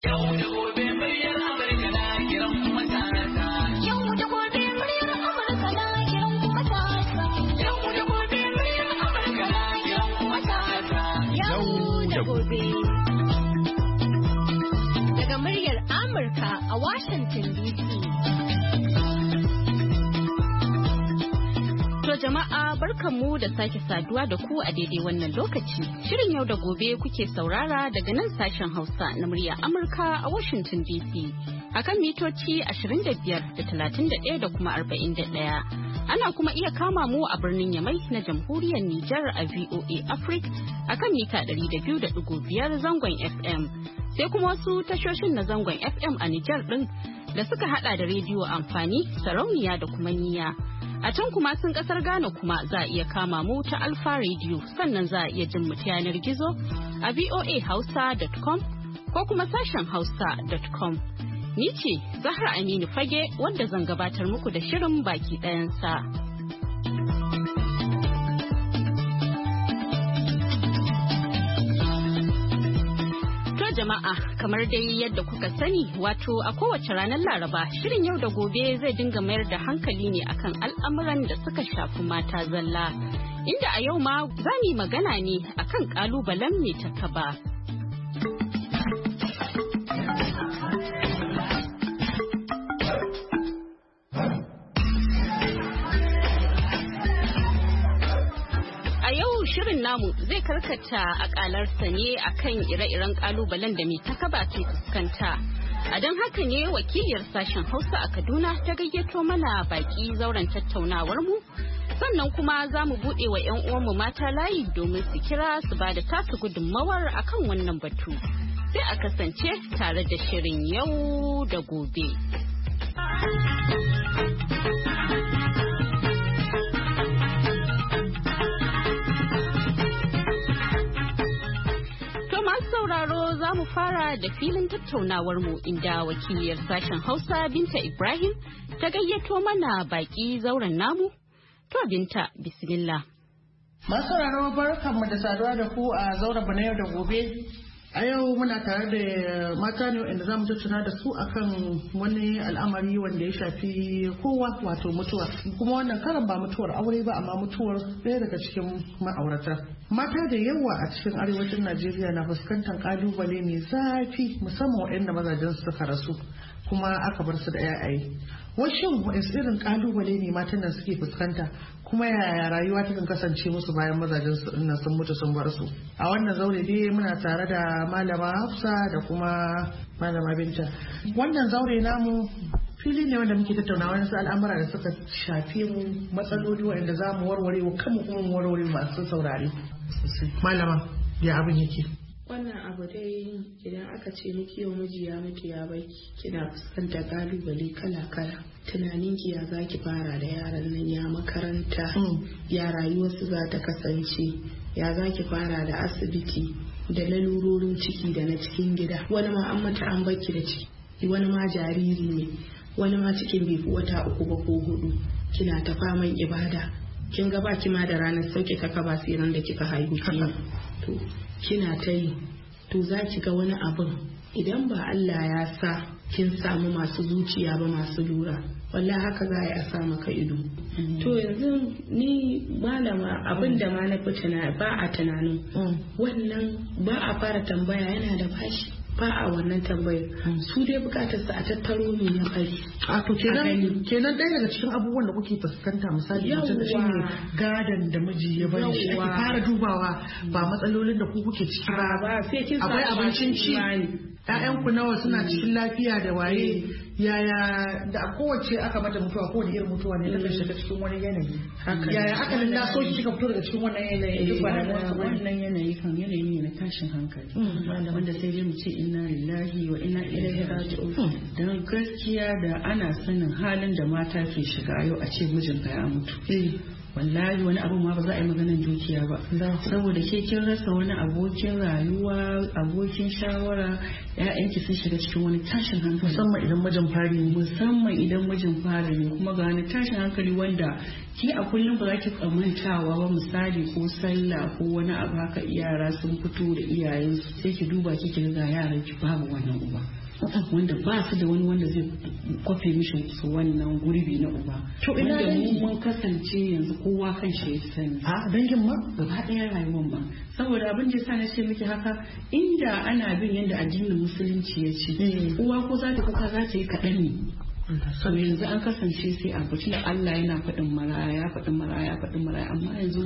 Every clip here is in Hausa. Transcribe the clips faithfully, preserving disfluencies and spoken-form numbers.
Washington D C. To jama'a barkanmu da sake saduwa da ku a daidai wannan lokaci. Shirin yau da gobe kuke saurara daga nan sashen Hausa na murya Amurka a Washington D C. Akan mitoci ashirin da biyar da talatin da ɗaya da kuma arba'in da ɗaya. Ana kuma iya kama mu a birnin Yamai na jamhuriyar Nijar a V O A Africa akan mita ɗari da biyu da ɗigo biyar zangon F M. Sai kuma wasu tashoshin na zangon F M a Nijar ɗin da suka hada da rediyo amfani, sarauniya da kuma niya. A can kuma sun kasar Ghana kuma za a iya kama mu ta Alfa Radio, sannan za a iya jin mu ta yanar gizo a v o a hausa dot com ko kuma sashen hausa dot com. Ni ce Zahra Aminu Fage wanda zan gabatar muku da shirin baki ɗayansa. Jama'a kamar dai yadda kuka sani wato a kowace ranar Laraba shirin yau da gobe zai dinga mayar da hankali ne akan al'amuran da suka shafi mata zalla, inda a yau ma za mu yi magana ne akan kalubalen mai takaba. Shirin namu zai karkata akalarsa ne akan ire-iren kalubalen da mai takaba ke fuskanta. A don haka ne wakiliyar sashen Hausa a Kaduna ta gayyato mana baki zauren tattaunawar mu. Sannan kuma za mu buɗe wa 'yan uwanmu mata layi domin su kira su ba da tasu gudunmawar akan wannan batu. Sai a kasance tare da shirin yau da gobe. sauraro za mu fara da filin tattaunawar mu inda wakiliyar sashen Hausa Binta Ibrahim ta gayyato mana baki zauren namu. To Binta, bismillah. Masu sauraro barkanmu da saduwa da ku a zauren mu na yau da gobe. A yau muna tare da mata ne wanda za mu tattauna da su akan wani al'amari wanda ya shafi kowa, wato mutuwa. Kuma wannan karan ba mutuwar aure ba, amma mutuwar ɗaya daga cikin ma'aurata. Mata da yawa a cikin arewacin Najeriya na fuskantar kalubale mai zafi, musamman waɗanda mazajen su suka rasu kuma aka bar su da 'ya'yaye. Washin wa'in irin kalubale ne matan nan suke fuskanta, kuma yaya rayuwa ta kan kasance musu bayan mazajen su dinnan sun mutu sun bar su. A wannan zaure dai muna tare da malama Hafsa da kuma malama Binta. Wannan zaure namu fili ne wanda muke tattauna wani al'amura da suka shafe mu, matsaloli wanda za mu warware wa kanmu kuma mu warware masu saurare. Malama, ya abin yake? Wannan abu dai idan aka ce miki yau miji ya mutu ya bai kina fuskantar kalubale kala-kala. Tunanin ki ya zaki fara da yaran nan, ya makaranta, ya rayuwarsu za ta kasance, ya zaki fara da asibiti da lalurorin ciki da na cikin gida. Wani ma an mata an baki da ciki, wani ma jariri ne, wani ma cikin bai fi wata uku ba ko hudu. Kina ta faman ibada, kin ga baki ma da ranar sauke ta kaba sai ran da kika haihu kina to kina ta yi, to za ki ga wani abin idan ba Allah ya sa kin samu masu zuciya ba, masu lura, wallahi haka za a sa maka ido. To yanzu ni malama abin da ma na fi ba a tunanin wannan ba a fara tambaya yana da bashi, ba a wannan tambayar. Su dai bukatar su a tattaro ne na kai. A to kenan kenan ɗaya daga cikin abubuwan da kuke fuskanta misali mutum da shi ne gadan da miji ya bari shi ake fara dubawa, ba matsalolin da ku kuke ciki ba. Akwai abincin ci, ƴaƴanku nawa suna cikin lafiya da waye, yaya da kowace aka mata mutuwa, kowane irin mutuwa ne ta shiga cikin wani yanayi. Yaya aka nan na so kika fito daga cikin wannan yanayi? Wannan yanayi kan yanayi ne na tashin hankali, wanda sai dai mu ce inna lillahi wa inna ilaihi raji'un. Dan gaskiya da ana sanin halin da mata ke shiga yau a ce mijinka ya mutu, wallahi wani abu ma ba za a yi maganar dukiya ba saboda ke kin rasa wani abokin rayuwa abokin shawara ƴaƴanki sun shiga cikin wani tashin hankali musamman idan mijin fari ne musamman idan mijin fari ne kuma ga wani tashin hankali wanda ki a kullum ba za ki tsamantawa ba misali ko sallah ko wani abu haka yara sun fito da iyayensu sai ki duba ki ki ga yaran ki babu wannan uba wanda ba su da wani wanda zai kwafe mishi su wannan gurbi na uba to ina da mu mun kasance yanzu kowa kan shi ya sani a dangin ma gaba ɗaya rayuwar ba saboda abin da yasa na ce miki haka inda ana bin yadda addinin musulunci ya ce uwa ko za ta kuka za ta yi kaɗan ne so yanzu an kasance sai a bacci da Allah yana faɗin maraya faɗin maraya faɗin maraya amma yanzu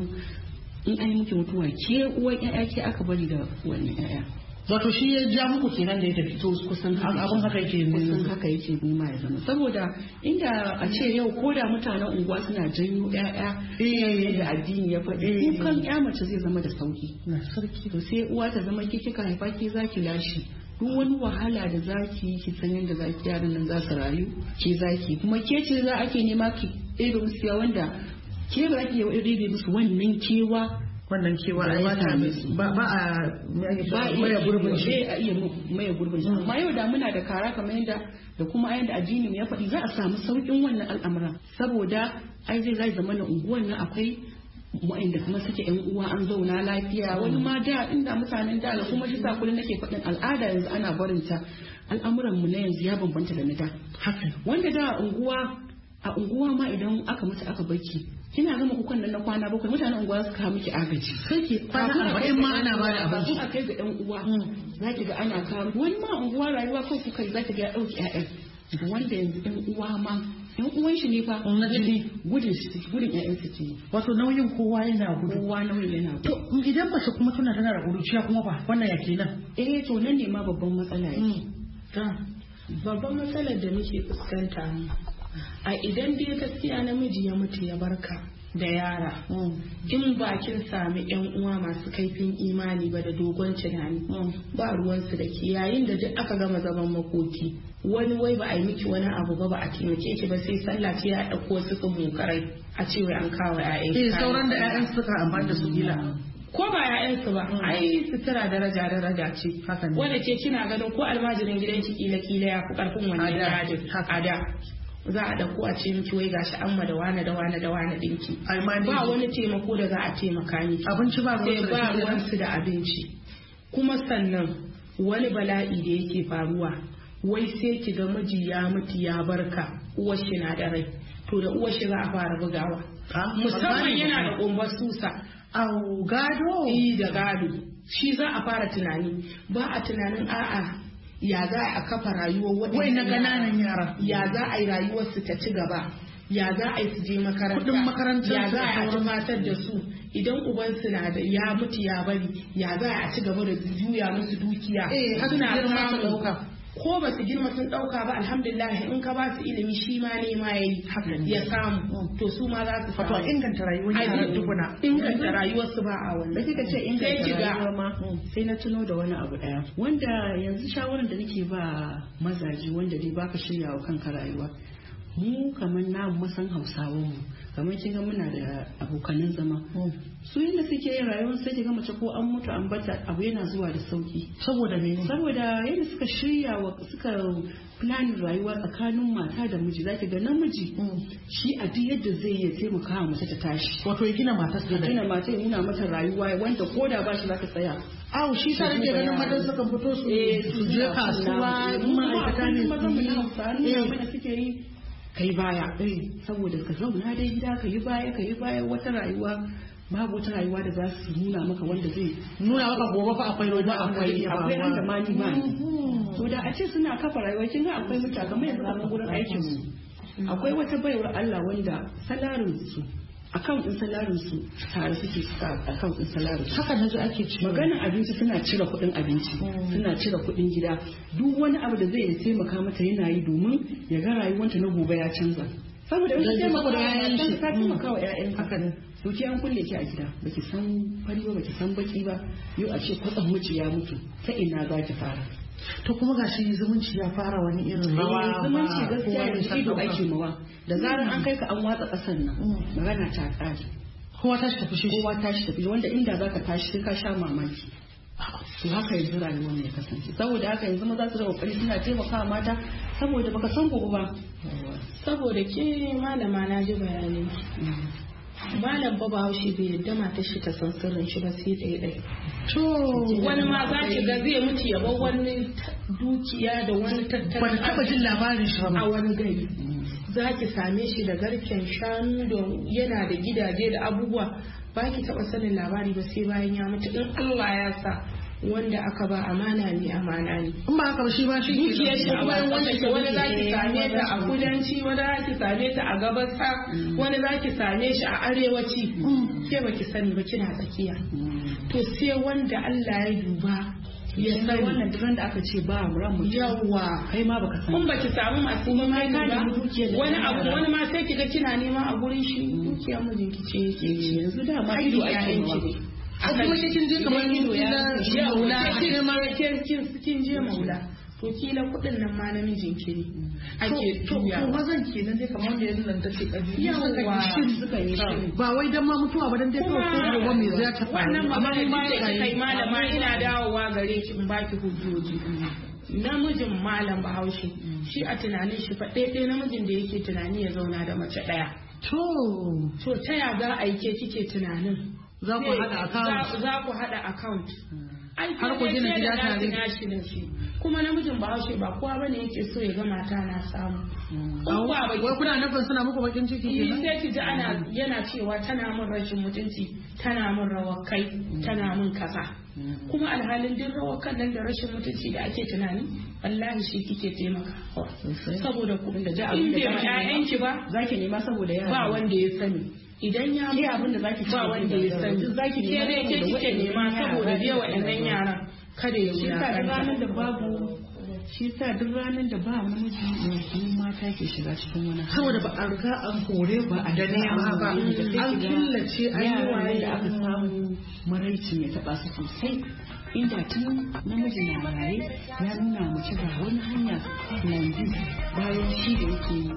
in an yi miki mutuwa ke uwan ƴaƴa ke aka bari da wannan ƴaƴa wato shi ya ja muku kenan da ya tafi to kusan abun haka yake kusan haka yake nima ya zama saboda inda a ce yau ko da mutanen unguwa suna janyo ƴaƴa da addini ya faɗi kukan ƴa mace zai zama da sauki na sarki to sai uwa ta zama ke kika haifa ki zaki lashi duk wani wahala da zaki ki san yadda zaki yaran nan za su rayu ke zaki kuma ke ce za ake nema ki ɗebe musu ya wanda ke ba za ki ɗebe musu wannan kewa wannan kewa ba ba a maye gurbin shi a iya maye gurbin shi amma yau da muna da kara kamar yadda da kuma ayan da addini ya faɗi za a samu sauƙin wannan al'amura saboda ai zai zai zama na unguwan nan akwai wa'anda kuma suke yan uwa an zauna lafiya wani ma da inda mutanen da da kuma shi sa kullun nake faɗin al'ada yanzu ana barinta al'amuran mu na yanzu ya bambanta da na da wanda da unguwa a unguwa ma idan aka mutu aka baki kina gama kukan nan na kwana bakwai mutanen unguwa su kawo miki agaji sai ki kwana arba'in ma ana ba da abinci a kai ga yan uwa za ki ga ana kawo wani ma unguwa rayuwa ko kuka za ki ga ya ɗauki ƴaƴan wanda yanzu yan uwa ma yan uwan shi ne fa na jini gudun shi gudun ƴaƴan su ce wato nauyin kowa yana gudu kowa nauyin yana to idan mace kuma tana tana da kuruciya kuma fa wannan ya kenan eh to nan ne ma babban matsala yake babban matsalar da muke fuskanta mu a idan dai gaskiya namiji ya mutu ya barka da yara in bakin sami yan uwa masu kaifin imani ba da dogon tunani ba ruwansu da ke yayin da duk aka gama zaman makoki wani wai ba a yi miki wani abu ba ba a taimake ki ba sai sallah ce ya ɗauko wasu tsummokarai a ce wai an kawo ƴaƴan eh sauran da ƴaƴan suka amfani da su gila ko ba ƴaƴansu ba ai sutura daraja daraja ce wanda ke kina ganin ko almajirin gidanki kila kila ya fi karfin wannan yajin a da za a dauko a ce miki wai gashi amma da wane da wane da wane dinki ba wani taimako da za a taimaka miki abinci ba sai ba ruwansu da abinci kuma sannan wani bala'i da yake faruwa wai sai ki ga miji ya mutu ya barka uwar shi na da rai to da uwar shi za a fara bugawa musamman yana da kumbar susa au gado yi da gado shi za a fara tunani ba a tunanin a'a ya za a kafa rayuwar waɗannan ƙananan yara ya za a yi rayuwar su ta ci gaba ya za a yi su je makaranta kudin makaranta ya za a tumatar da su idan uban su na da ya mutu ya bari ya za a ci gaba da juya musu dukiya eh suna samu dauka ko ba su girma sun dauka ba alhamdulillah in ka ba su ilimi shi ma ne ma yayi ya samu to su ma za su samu inganta rayuwar yaran tukuna inganta rayuwar su ba a wannan da kika ce inganta rayuwar ma sai na tuno da wani abu daya wanda yanzu shawaran da nake ba mazaji wanda dai baka shirya wa kanka rayuwa mu kamar na masan hausawan mu kamar kin ga muna da abokanan zama su yadda suke yin rayuwar sai ki ga mace ko an mutu an bata abu yana zuwa da sauki saboda me saboda yadda suka shirya wa suka planin rayuwa tsakanin mata da miji zaki ga namiji shi a duk yadda zai iya taimaka wa mace ta tashi wato ya gina mata ya gina mata ya nuna mata rayuwa wanda ko da ba shi za ta tsaya aw shi sa nake ganin matan sukan fito su su je kasuwa ma'aikata ne su suke yi kai baya saboda ka zauna dai gida ka yi baya ka yi baya wata rayuwa babu wata rayuwa da za su nuna maka wanda zai nuna maka gobe fa akwai wani akwai akwai wanda ma ni ba to da a ce suna kafa rayuwa kin ga akwai mutane kamar yanzu a gurin aikin mu akwai wata baiwar Allah wanda salarin su account din salarin su tare suke suka account din salarin su haka nazo ake ci maganin abinci suna cire kuɗin abinci suna cire kuɗin gida duk wani abu da zai taimaka mata yana yi domin ya ga rayuwanta na gobe ya canza saboda in taimaka wa ƴaƴan shi ka taimaka wa ƴaƴan haka ne to ki an kulle ki a gida baki san fari ba baki san baki ba yau a ce kwatsam miji ya mutu ta ina za ki fara to kuma gashi zumunci ya fara wani irin rawa. Zumunci gaskiya yanzu ido ake mawa da zarar an kai ka an watsa kasan nan magana ta kare. Kowa tashi tafi shi. Kowa tashi tafi wanda inda zaka tashi sai ka sha mamaki. To haka yanzu rayuwar ne kasance saboda haka yanzu maza su da kokari suna taimakawa mata saboda baka san gobe ba. Saboda ke malama na ji bayani. Malam ba Bahaushe bai yadda matar shi ta san sirrin shi ba sai ɗaya ɗaya. To wani ma za ki ga zai mutu ya bar wani dukiya da wani tattalin. Ban taɓa jin labarin shi ba. A wani gari. Za ki same shi da garken shanu da yana da gidaje da abubuwa ba ki taɓa sanin labari ba sai bayan ya mutu in Allah ya sa wanda aka ba amana ne amana ne. In ba haka shi ba shi dukiyar shi kuma wanda ke wani za ki same ta a kudanci wani za ki same ta a gabasa wani za ki same shi a arewaci ke ba ki sani ba kina tsakiya. To sai wanda Allah ya duba ya sani wannan duran da aka ce ba ran mu yawa kai ma baka sani. Kun baki samu masu mai ba wani abu wani ma sai kiga kina nema a gurin shi dukiyar mijinki ce yake yanzu da ma ido ake yi. A kuma kin je kamar ido ya maula kin je maula to kila kudin nan ma namijin ki ne ake tuya to mazan kenan dai kamar wanda yanzu nan take kaji yawa suka yi shi ba wai dan ma mutuwa ba dan dai kawai ko gobe me zai ta faru amma ma kai malama ina dawowa gare ki in baki hujjoji namijin malam Bahaushe shi a tunanin shi fa ɗaya namijin da yake tunani ya zauna da mace ɗaya to to ta ya za a yi ke kike tunanin za ku hada account za ku hada account har ku gina gida tare kuma namijin Bahaushe ba kowa bane yake so ya ga mata na samu wai kuna nufin suna muku bakin ciki kenan sai ki ji ana yana cewa tana min rashin mutunci tana min rawar kai tana min kaza kuma alhalin din rawar kan nan da rashin mutunci da ake tunani wallahi shi kike taimaka saboda kuɗin da ja abin da ƴaƴanki ba zaki nema saboda yara ba wanda ya sani idan ya ke abin da zaki ba wanda ya sani zaki nema dai ke kike nema saboda biya waɗannan yaran kada ya shi sa duk ranar da babu shi sa duk ranar da ba namiji ne mata ke shiga cikin wani saboda ba a riga an kore ba a da nema ba an killace an yi waye da aka samu maraicin ya taba su sosai inda tun namiji na raye ya nuna mace ga wani hanya yanzu bayan shi da yake yi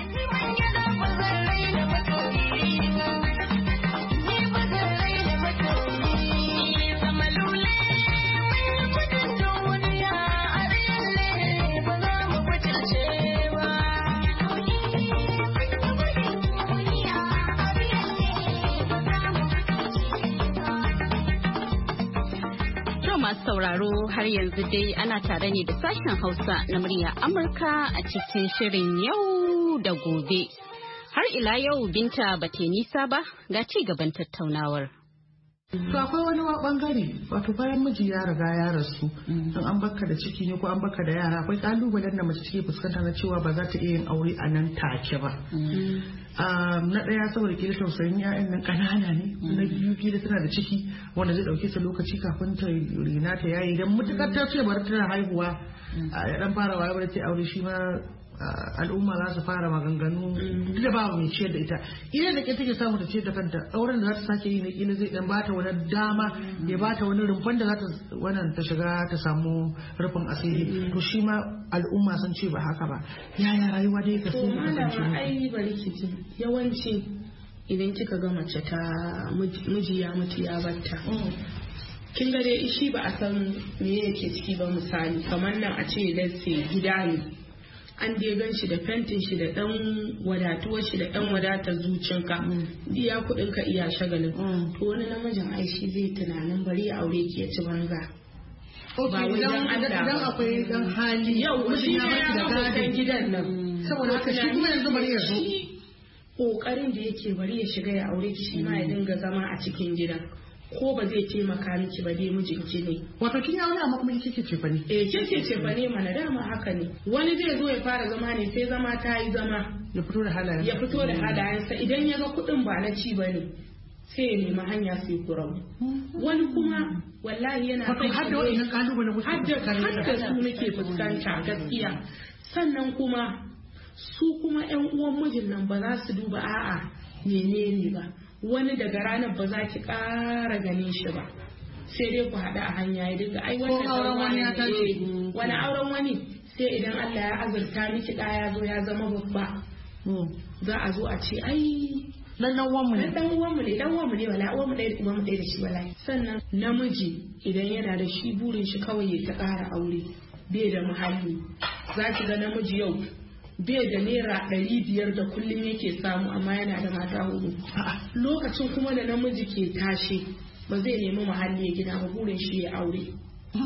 masu sauraro har yanzu dai ana tare ne da sashen Hausa na murya Amurka a cikin shirin yau da gobe. Har ila yau Binta ba ta nisa ba ga ci gaban tattaunawar. To akwai wani bangare wato bayan miji ya riga ya rasu in an baka da ciki ne ko an baka da yara akwai kalubalen da mace take fuskanta na cewa ba za ta iya yin aure a nan take ba. Na ɗaya saboda kila tausayin ya'yan nan ƙanana ne na biyu kila tana da ciki wanda zai ɗauke ta lokaci kafin ta rina ta yayi idan mutukar ta ce bari tana haihuwa ya dan fara waye bari ta aure shi ma al'umma za su fara maganganu duk da ba mai ciyar da ita ina da ke take samu ta ciyar da kanta auren da za ta sake yi na kila zai dan bata wani dama ya bata wani rumfan da za ta wannan ta shiga ta samu rufin asiri to shi ma al'umma sun ce ba haka ba yaya rayuwa dai ka so malama ai bari ki ji yawanci idan kika ga mace ta miji ya mutu ya batta kin ga dai shi ba a san me yake ciki ba misali kamar nan a ce lasse gida ne an dai gan shi da fentin shi da dan wadatuwar shi da dan wadatar zucinka iya kudin ka iya shagalin to wani namijin ai shi zai tunanin bari ya aure ki ya ci banza ba wajen idan akwai dan hali yau shi ne ya ga gidan nan saboda haka shi kuma yanzu bari ya zo kokarin da yake bari ya shiga ya aure ki shi ma ya dinga zama a cikin gidan ko ba zai taimaka miki ba dai mijinki ne wato kin yawo amma kuma kike ce fa ne eh kike ce fa ne mana dama haka ne wani zai zo ya fara zama ne sai zama ta yi zama ya fito da halayen ya fito da halayensa idan ya ga kuɗin ba na ci bane sai ya nemi hanya sai ku rabu wani kuma wallahi yana kai har da wannan kalubale ku har da su muke fuskanta gaskiya sannan kuma su kuma ƴan uwan mijin nan ba za su duba a'a menene ba wani daga ranar ba za ki ƙara ganin shi ba sai dai ku haɗu a hanya ya dinga ai wannan auren wani ya tashi wani auren wani sai idan Allah ya azurta miki ɗa ya zo ya zama babba za a zo a ce ai dan dan uwan mu ne dan uwan mu ne dan uwan mu ne wala uwan mu ɗaya uwan mu ɗaya da shi wala sannan namiji idan yana da shi burin shi kawai ya ta ƙara aure bai da muhalli za ki ga namiji yau bai da naira ɗari biyar da kullum yake samu amma yana da mata hudu lokacin kuma da namiji ke tashi ba zai nemi muhalli ya gina ba burin shi ya aure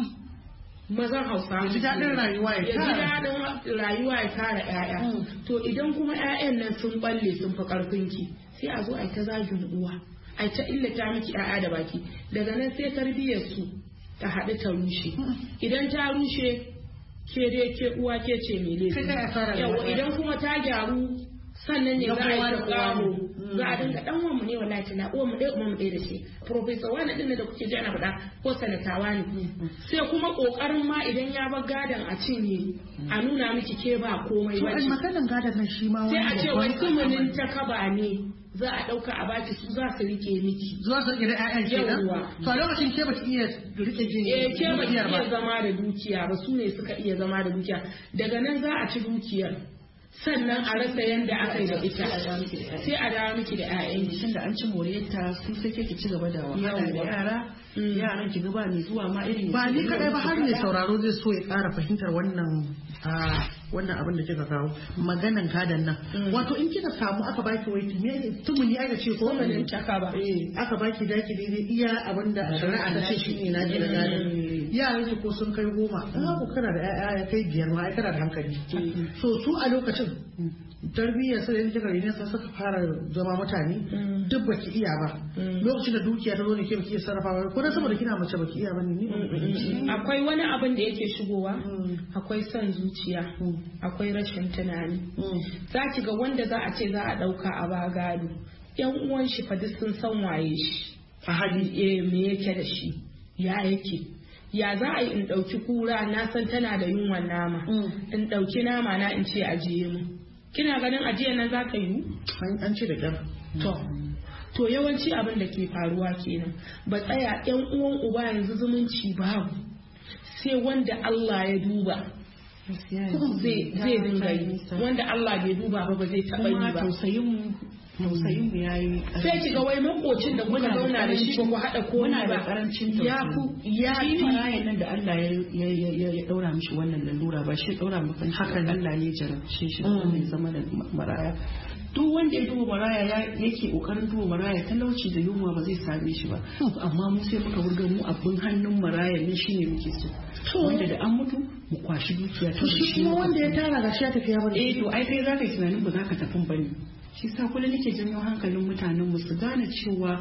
mazan hausa ya ji daɗin rayuwa ya ji daɗin rayuwa ya kara ƴaƴa to idan kuma ƴaƴan nan sun balle sun fi ƙarfin ki sai a zo a ta zagin uwa a ta illata miki ƴaƴa da baki daga nan sai tarbiyyar su ta haɗu ta rushe idan ta rushe ke dai ke uwa ke ce mai laifi yawa idan kuma ta gyaru sannan ne za a yi gano za a dinga dan wanmu ne wallahi tana uwan mu dai uwan mu dai da shi professor wani din da kuke ji ana faɗa ko sanatawa ne sai kuma kokarin ma idan ya bar gadan a cinye a nuna miki ke ba komai ba to maganan gadan nan shi ma sai a ce wai sumunin ta kaba ne za a ɗauka a baki su za su rike miki zuwa su rike da ƴaƴan kenan to a lokacin ke baki iya rike jin eh ke baki iya zama da dukiya ba su ne suka iya zama da dukiya daga nan za a ci dukiyar sannan a rasa yanda aka yi da ita sai a dawo miki da ƴaƴan shin da an ci moriyarta sun sai ke ci gaba da wahala da yara yaran ki ga ba ni zuwa ma irin ba ni kadai ba har ne sauraro zai so ya ƙara fahimtar wannan wannan abin da kika kawo maganan gadan nan wato in kika samu aka baki wai me tumuni aka ce ko mun taka ba eh aka baki daki daidai iya abin da shari'a ta ce shine na ji da gadan yaran ko sun kai goma in ku kana da ƴaƴa ya kai biyar ma ai kana da hankali so su a lokacin tarbiyyar su da kika rene sai suka fara zama mutane duk baki iya ba lokacin da dukiya ta zo ne ke baki iya sarrafa ko dan saboda kina mace baki iya bane ni akwai wani abin da yake shigowa akwai son zuciya akwai rashin tunani za ki ga wanda za a ce za a ɗauka a ba gado yan uwan shi fa duk sun san waye shi a hali eh me yake da shi ya yake ya za a yi in ɗauki kura na san tana da yunwan nama in ɗauki nama na in ce ajiye mu kina ganin ajiyar nan za ka yi an ce da kyar to to yawanci abin da ke faruwa kenan ba tsaya yan uwan uba yanzu zumunci babu sai wanda Allah ya duba zai dinga yi wanda Allah bai duba ba ba zai taɓa yi ba tausayin mu tausayin mu yayi sai ki ga wai makocin da kuka zauna da shi ba ku haɗa komai ba karancin ya ku ya fi marayan nan da Allah ya ya daura mishi wannan lalura ba shi daura maka hakan Allah ne jarabce shi da zama da maraya duk wanda ya duba maraya yake kokarin duba maraya talauci da yunwa ba zai same shi ba amma mu sai muka wurga mu abin hannun maraya ne shine muke so wanda da an mutu mu kwashi dukiya to shi kuma wanda ya tara gashi ya tafi ya bari eh to ai kai zaka yi tunanin ba zaka tafi bane shi sa kullum nake janyo hankalin mutanen mu su gane cewa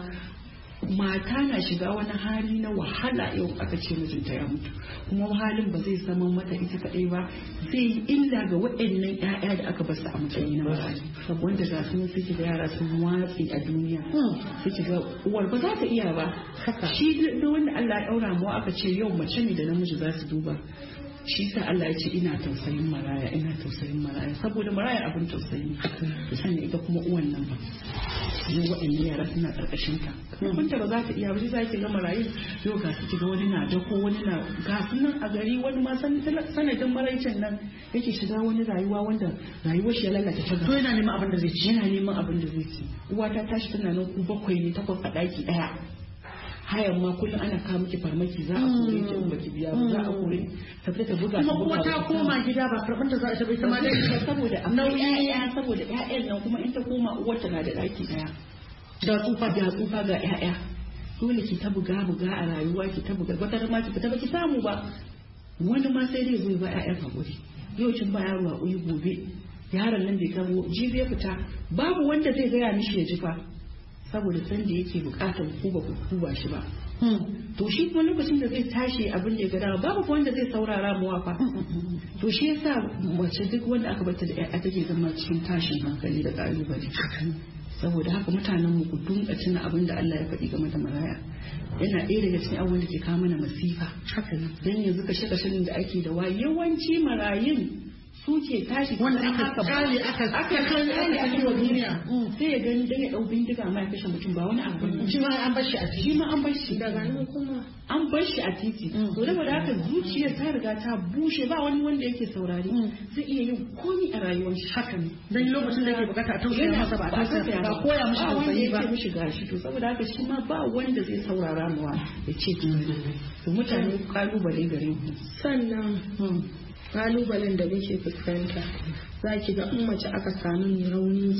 mata na shiga wani hali na wahala yau aka ce mijinta ya mutu kuma halin ba zai zama mata ita kadai ba zai yi illa ga waɗannan ƴaƴa da aka basu a matsayi na marayu wanda ga su suke da yara sun watsi a duniya suke ga uwar ba za ta iya ba shi da wanda Allah ya daura mu aka ce yau mace ne da namiji za su duba shi sa Allah ya ce ina tausayin maraya ina tausayin maraya saboda maraya abin tausayi to sannan ita kuma uwan nan ba yau waɗannan yara suna ƙarƙashin ta kunta ba za ta iya ba za ki ga marayu yau ga su ga wani na da ko wani na ga nan a gari wani ma sanadin maraicin nan yake shiga wani rayuwa wanda rayuwar shi ya lalata ta to yana neman abin da zai ci yana neman abin da zai ci uwa ta tashi tana nan ku bakwai ne takwas a ɗaki ɗaya hayan ma kullum ana kawo miki farmaki za a kore ki ba ki biya ba za a kore ta ta buga kuma kuma ta koma gida ba karban da za a tafi sama da saboda nauyi ƴaƴa saboda ƴaƴan nan kuma in ta koma uwarta na da ɗaki daya da tsufa da tsufa ga ƴaƴa dole ki ta buga buga a rayuwa ki ta buga wata ma ki fita ba ki samu ba wani ma sai dai zai ba ƴaƴan hakuri yau kin ba yaro a uyi gobe yaron nan bai kawo jibi ya fita babu wanda zai gaya mishi ya ji fa saboda san da yake bukatar ku ba ku ba shi ba to shi kuma lokacin da zai tashi abin da ya gada babu wanda zai saurara muwa fa to shi yasa mace duk wanda aka bata da ƴaƴa take zama cikin tashin hankali da ƙalubale saboda haka mutanen mu ku dunka tuna abin da Allah ya faɗi game da maraya yana ɗaya daga cikin abubuwan da ke kawo mana masifa dan yanzu kashe kashen da ake da wa yawanci marayun su ke tashi wanda aka kare aka aka kare aka wa duniya sai ya gani dan ya dau bindiga ma ya kashe mutum ba wani abu bane shi ma an bar shi a titi shi ma an bar shi daga nan kuma an bar shi a titi to da haka zuciyar ta riga ta bushe ba wani wanda yake saurari zai iya yin komai a rayuwar shi haka ne dan lokacin da yake bukata a tausaya masa ba a tausaya ba koya mishi tausayi ba mishi gashi to saboda haka shi ma ba wanda zai saurara mawa ya ce to mutane kalubale gare ku sannan kalubalen da muke fuskanta za ki ga in mace aka samu mai rauni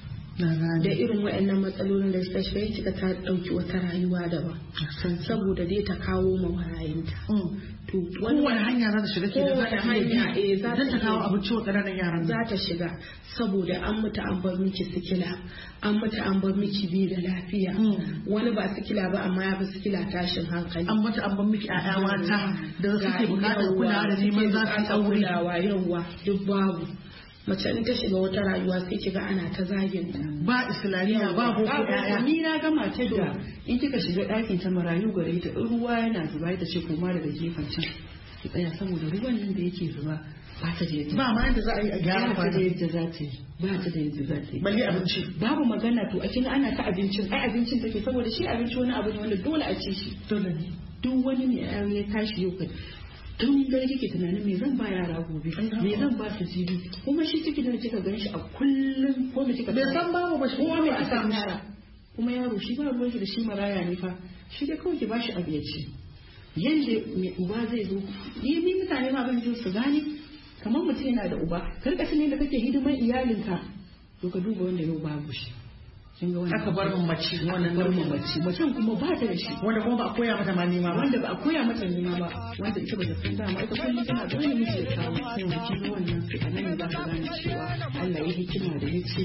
da irin waɗannan matsalolin da ta shiga kika ta ɗauki wata rayuwa daban saboda dai ta kawo ma marayinta to wani hanya za ta shiga ke da za ta hanya eh za ta kawo abinci wa ƙananan yaran za ta shiga saboda an mutu an bar miki sikila an mutu an bar miki bi da lafiya wani ba sikila ba amma ya fi sikila tashin hankali an mutu an bar miki ƴaƴa mata da suke buƙatar kulawa da neman za su aure yawa duk babu mace in ta shiga wata rayuwa sai kiga ana ta zagin ta ba islamiyya ba boko ƴaƴa ni na ga mace da in kika shiga ɗakin ta marayu gare ta in ruwa yana zuba ita ce koma daga gefen can ki tsaya saboda ruwan nan da yake zuba ba ta da yadda ba ma yadda za a yi a gyara ba ta da yadda za ta yi ba ta da yadda za ta yi balle abinci babu magana to a kin ana ta abincin ai abincin take saboda shi abinci wani abu ne wanda dole a ci shi dole ne duk wani ne ya tashi yau tun gari kike tunanin me zan ba yara gobe me zan ba su jibi kuma shi ciki da kika gan shi a kullum ko me kika bai san babu ba shi kuma me aka mara kuma yaro shi ba ruwan shi da shi maraya ne fa shi dai kawai ki ba shi abu ya ci yanda me uba zai zo ni ni mutane ma ban jin su gane kamar mutum yana da uba karkashin ne da kake hidimar iyalinka to ka duba wanda yau babu shi aka bar mu mace wannan bar mu mace macen kuma ba ta da shi wanda kuma ba a koya mata ma nema ba wanda ba a koya mata nema ba wanda ita ba ta san dama ita kullum tana da wani miji ya samu sai mutum ne wannan sai anan ne za ka gane cewa Allah ya hikima da yace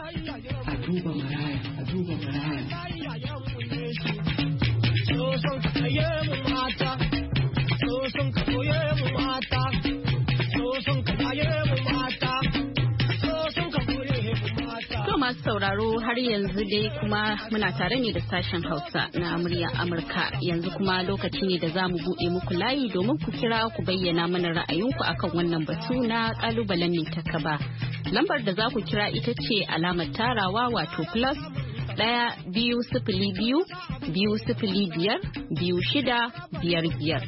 a duba maraya a duba maraya so son ka kaye mu mata so son ka koye mu mata so son ka kaye mu mata masu sauraro har yanzu dai kuma muna tare ne da sashen Hausa na murya Amurka yanzu kuma lokaci ne da za mu buɗe muku layi domin ku kira ku bayyana mana ra'ayinku akan wannan batu na kalubalen mai takaba. Lambar da za ku kira ita ce alamar tarawa wato plus ɗaya biyu sifili biyu biyu sifili biyar biyu shida biyar biyar.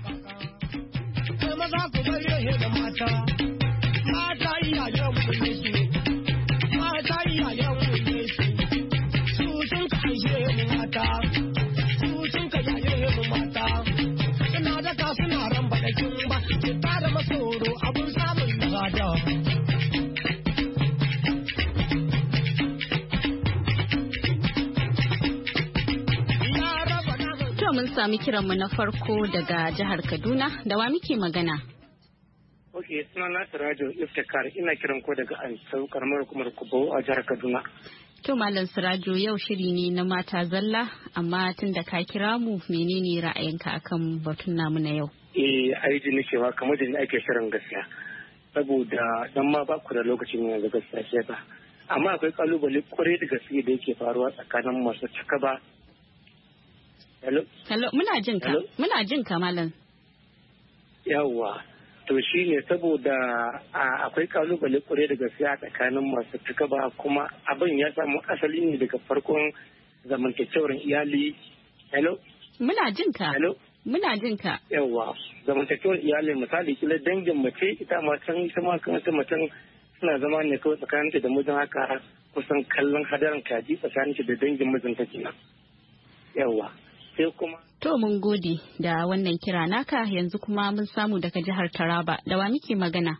Mun sami kiranmu na farko daga jihar Kaduna, da wa muke magana? Ok, suna na Sirajo Iftikar, ina kiran ko daga Ansau, karamar hukumar Kubo a jihar Kaduna. To Malam Sirajo, yau shiri ne na mata zalla, amma tun da ka kira mu menene ra'ayinka akan batun namu na yau? Eh, ai ji cewa kamar da ni ake shirin gaskiya. Saboda dan ma ba ku da lokacin yanzu gaskiya sai ba. Amma akwai kalubale kwarai da gaske da yake faruwa tsakanin masu takaba. Hello? Hello, muna jin ka. Muna jin ka Malam. Yawwa. To shi ne saboda akwai kalubale kure da gaskiya tsakanin masu takaba kuma abin ya samu asali ne daga farkon zamantakewar iyali. Hello? Muna jin ka. Hello? Muna jin ka. Yawwa. Zamantakewar iyali misali kila dangin mace ita matan ita ma kan macen suna zama ne kawai tsakaninta da mijin haka kusan kallon hadarin kaji tsakaninta da dangin mijinta kenan. Yawwa. Sai kuma To mun gode da wannan kira naka yanzu kuma mun samu daga jihar Taraba da wa muke magana?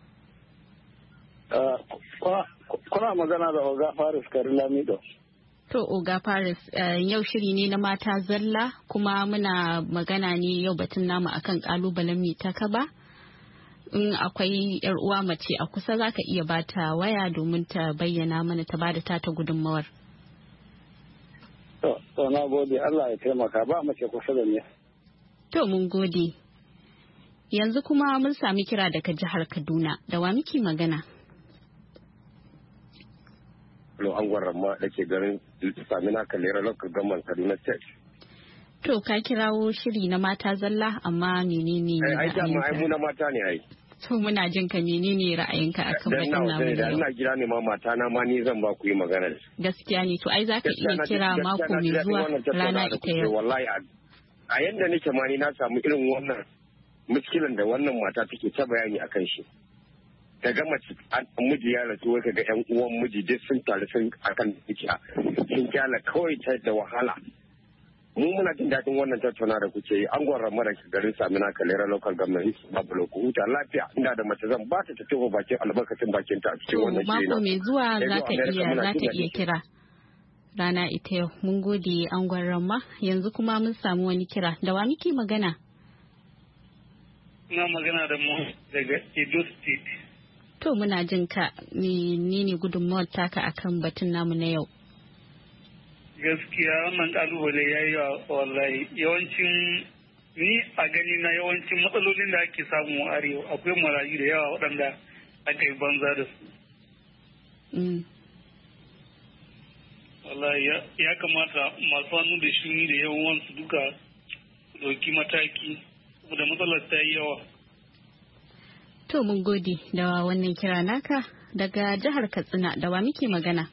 Kuna magana da Oga Faris Karilamido. To Oga Faris yau shiri ne na mata zalla kuma muna magana ne yau batun namu akan kalubalen mai takaba. In akwai yar uwa mace a kusa zaka iya bata waya domin ta bayyana mana ta bada tata gudunmawar. To, na gode Allah ya taimaka ba mace kusa da ni. To, mun gode. Yanzu kuma mun sami kira daga jihar Kaduna. Da wa muke magana? Lo an gwarramma da ke garin Samina Kalera lokacin gaman Kaduna State. To, ka kirawo shiri na mata zalla amma menene? Ai, ai, ai mu na mata ne ai. To muna jin ka menene ra'ayinka akan batun namu da yau? Ina gida ne ma mata na ma ni zan ba ku yi magana. Gaskiya ne to ai zaka iya kira mako mai zuwa rana ita yau. Wallahi a yanda nake ma ni na samu irin wannan muskilan da wannan mata take ta bayani akan shi. Daga mace miji ya rasu wai kaga yan uwan miji duk sun taru sun akan dukiya sun kyala kawai ta da wahala. Mu muna jin daɗin wannan tattauna da kuke yi an gwara mara garin Samina Kalera local government babu loko huta lafiya inda da mace zan ba ta ta taho bakin albarkacin bakin ta a cikin wannan shirin. Mako mai zuwa za ta iya za ta iya kira rana ita yau. Mun gode an gwara ma yanzu kuma mun samu wani kira da wa muke magana? Ina magana da mu daga Edo State. To muna jin ka menene gudunmawar taka akan batun namu na yau? Gaskiya wannan kalubale ya yi wallahi yawancin ni a gani na yawancin matsalolin da ake samu a arewa akwai marayu da yawa waɗanda aka yi banza da su. Wallahi ya kamata masu hannu da shuni da yawansu duka ɗauki mataki saboda matsalar ta yi yawa. To mun gode da wannan kira naka daga jihar Katsina da wa muke magana?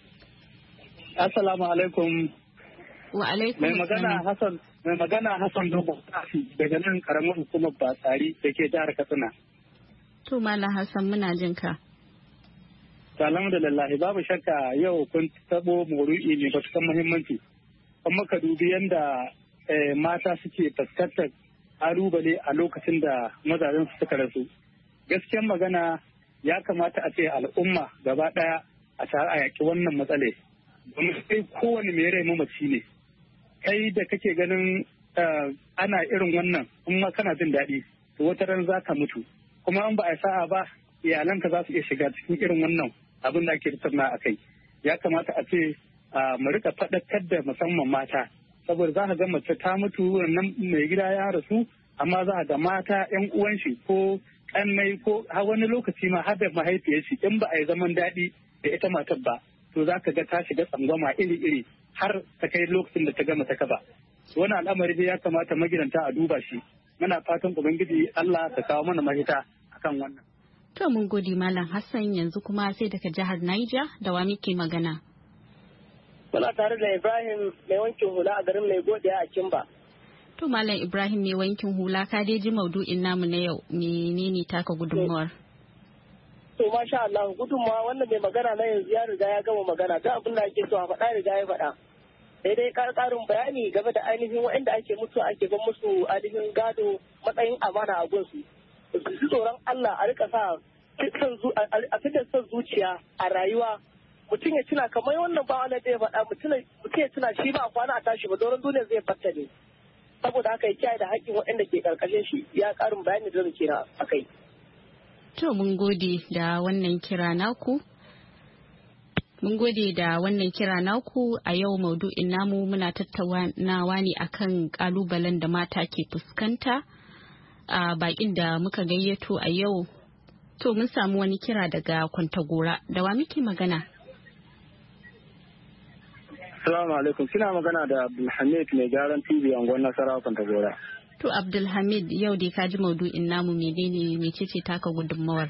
Assalamu alaikum. Wa alaikum. Mai magana Hassan, mai magana Hassan Dogo daga nan karamar hukumar Batsari da ke jihar Katsina. To Malam Hassan muna jin ka. Alhamdulillah babu shakka yau kun tabo maudu'i ne matuƙar muhimmanci. Kuma ka dubi yanda mata suke fuskantar ƙalubale a lokacin da mazajen su suka rasu. Gaskiyar magana ya kamata a ce al'umma gaba ɗaya a tare a yaƙi wannan matsalai. Domin kai kowane mai rai mamaci ne kai da kake ganin ana irin wannan in ma kana jin daɗi to wata ran za ka mutu kuma an ba a sa'a ba iyalanka za su iya shiga cikin irin wannan abin da ake tattauna a kai. Ya kamata a ce mu rika faɗakar da musamman mata saboda za ka ga mace ta mutu wannan mai gida ya rasu amma za ka ga mata yan uwan shi ko ƙannai ko wani lokaci ma har da mahaifiyar shi in ba a yi zaman daɗi da ita matar ba to za ka ga ta shiga tsangwama iri-iri har ta kai lokacin da ta gama ta kaba. Wani al'amari dai ya kamata magidanta a duba shi. Muna fatan Ubangiji Allah ta kawo mana mahita akan wannan. To mun gode Malam Hassan yanzu kuma sai daga jihar Niger da wa muke magana. Muna tare da Ibrahim mai wankin hula a garin mai godiya a Kimba. To Malam Ibrahim mai wankin hula ka dai ji maudu'in namu na yau menene taka gudunmawar? To masha Allah gudunmawa wannan mai magana na yanzu ya riga ya gama magana duk abin da ake so a faɗa riga ya faɗa. Sai dai ƙarin bayani game da ainihin waɗanda ake mutu ake ban musu ainihin gado matsayin amana a gunsu. Su ji tsoron Allah a rika sa a fitar son zuciya a rayuwa. Mutum ya tuna kamar wannan ba wani da ya faɗa mutum ya tuna shi ba a kwana a tashi ba doron duniya zai fatta ne. Saboda haka ya kiyaye da haƙƙin waɗanda ke ƙarƙashin shi ya ƙarin bayani da zai na a kai. To mun gode da wannan kira naku. Mun gode da wannan kira naku a yau maudu'in namu muna tattaunawa ne akan kalubalen da mata ke fuskanta a bakin da muka gayyato a yau. To mun samu wani kira daga Kwantagora da wa muke magana? Assalamu alaikum kina magana da Abdulhamid mai gyaran T V angon Nasarawa Kwantagora. To Abdulhamid yau dai ka ji maudu'in namu menene mecece taka gudunmawar?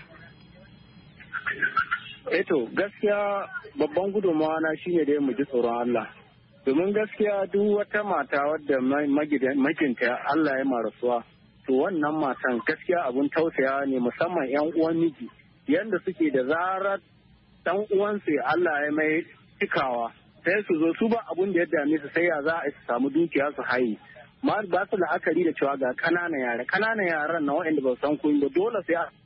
Eh to gaskiya babban gudunmawa na shine dai mu ji tsoron Allah. Domin gaskiya duk wata mata wadda maginta Allah ya marasuwa to wannan matan gaskiya abun tausaya ne musamman yan uwan miji yanda suke da zarar dan uwansu Allah ya mai cikawa sai su zo su ba abun da ya dame su sai ya za a samu dukiya su haye. Ma ba su la'akari da cewa ga ƙananan yara ƙananan yaran na waɗanda ba san koyi ba dole sai a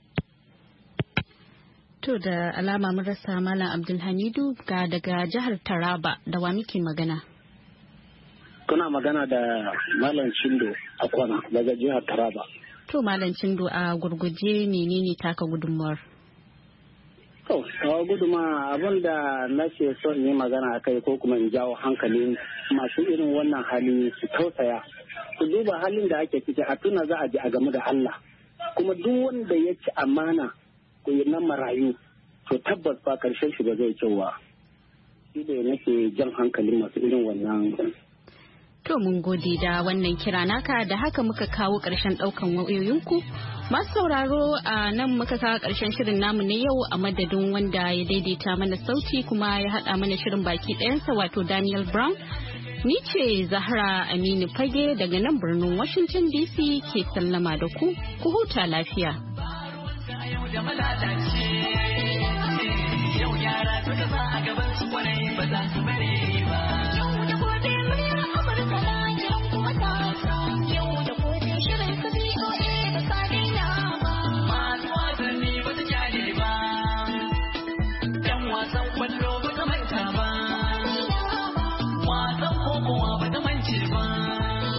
to da alama mun rasa Malam Abdulhamidu ga daga jihar Taraba da wa muke magana. Kuna magana da Malam Chindo Akwana daga jihar Taraba. To Malam Chindo a gurguje menene taka gudunmuwar? To kawo guduma abin da nake son yi magana a kai ko kuma in jawo hankalin masu irin wannan hali su tausaya. Su duba halin da ake ciki a tuna za a ji a game da Allah. Kuma duk wanda ya ci amana ko yi nan marayu to tabbas ba karshen shi ba zai kyau ba. Shi da nake jan hankalin masu irin wannan. To mun gode da wannan kira naka da haka muka kawo ƙarshen ɗaukan wayoyinku. Masu sauraro a nan muka kawo ƙarshen shirin namu na yau a madadin wanda ya daidaita mana sauti kuma ya haɗa mana shirin baki ɗayansa wato Daniel Brown. Ni ce Zahra Aminu Fage daga nan birnin Washington D C ke sallama da ku, ku huta lafiya.